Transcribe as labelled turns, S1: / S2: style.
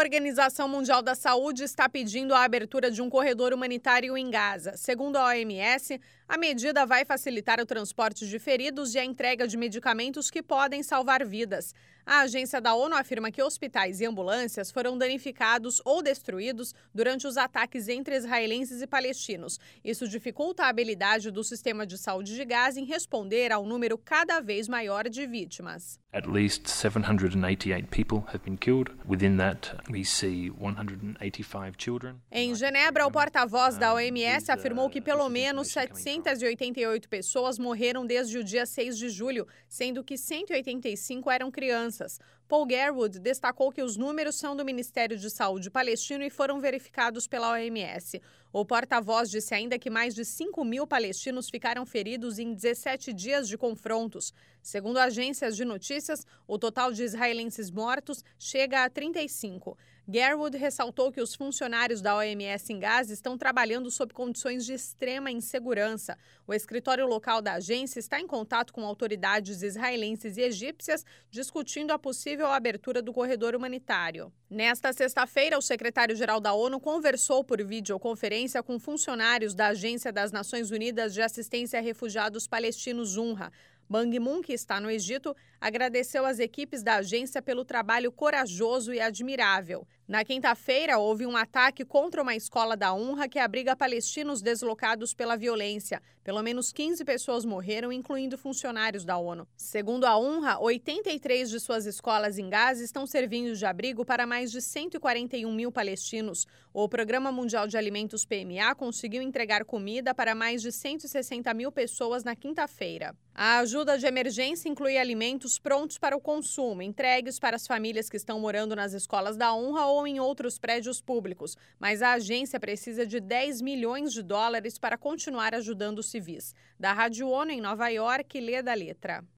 S1: Organização Mundial da Saúde está pedindo a abertura de um corredor humanitário em Gaza. Segundo a OMS, a medida vai facilitar o transporte de feridos e a entrega de medicamentos que podem salvar vidas. A agência da ONU afirma que hospitais e ambulâncias foram danificados ou destruídos durante os ataques entre israelenses e palestinos. Isso dificulta a habilidade do sistema de saúde de Gaza em responder ao número cada vez maior de vítimas.
S2: At least 788 people have been killed. Within that, we see 185 children.
S1: Em Genebra, o porta-voz da OMS afirmou que pelo menos 788 pessoas morreram desde o dia 6 de julho, sendo que 185 eram crianças. Paul Garwood destacou que os números são do Ministério de Saúde palestino e foram verificados pela OMS. O porta-voz disse ainda que mais de 5.000 palestinos ficaram feridos em 17 dias de confrontos. Segundo agências de notícias, o total de israelenses mortos chega a 35. Garwood ressaltou que os funcionários da OMS em Gaza estão trabalhando sob condições de extrema insegurança. O escritório local da agência está em contato com autoridades israelenses e egípcias, discutindo a possível abertura do corredor humanitário. Nesta sexta-feira, o secretário-geral da ONU conversou por videoconferência com funcionários da Agência das Nações Unidas de Assistência a Refugiados Palestinos, UNRWA. Ban Ki-moon, que está no Egito, agradeceu às equipes da agência pelo trabalho corajoso e admirável. Na quinta-feira, houve um ataque contra uma escola da UNRWA que abriga palestinos deslocados pela violência. Pelo menos 15 pessoas morreram, incluindo funcionários da ONU. Segundo a UNRWA, 83 de suas escolas em Gaza estão servindo de abrigo para mais de 141 mil palestinos. O Programa Mundial de Alimentos PMA conseguiu entregar comida para mais de 160 mil pessoas na quinta-feira. A ajuda de emergência inclui alimentos prontos para o consumo, entregues para as famílias que estão morando nas escolas da UNRWA ou em outros prédios públicos. Mas a agência precisa de 10 milhões de dólares para continuar ajudando os civis. Da Rádio ONU em Nova York, Leda Letra.